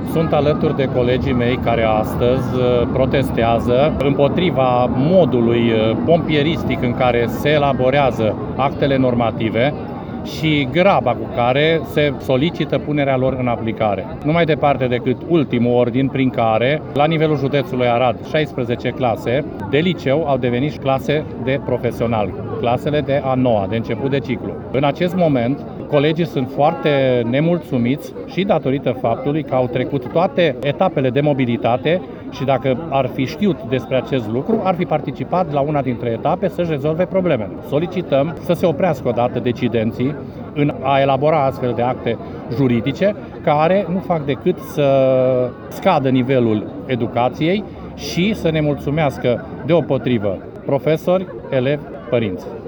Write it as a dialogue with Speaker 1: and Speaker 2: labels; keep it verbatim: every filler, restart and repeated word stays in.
Speaker 1: Sunt alături de colegii mei care astăzi protestează împotriva modului pompieristic în care se elaborează actele normative și graba cu care se solicită punerea lor în aplicare. Nu mai departe decât ultimul ordin prin care, la nivelul județului Arad, șaisprezece clase de liceu au devenit clase de profesional, clasele de a noua, de început de ciclu. În acest moment, colegii sunt foarte nemulțumiți și datorită faptului că au trecut toate etapele de mobilitate și dacă ar fi știut despre acest lucru, ar fi participat la una dintre etape să-și rezolve problemele. Solicităm să se oprească odată decidenții în a elabora astfel de acte juridice care nu fac decât să scadă nivelul educației și să ne mulțumească deopotrivă profesori, elevi, părinți.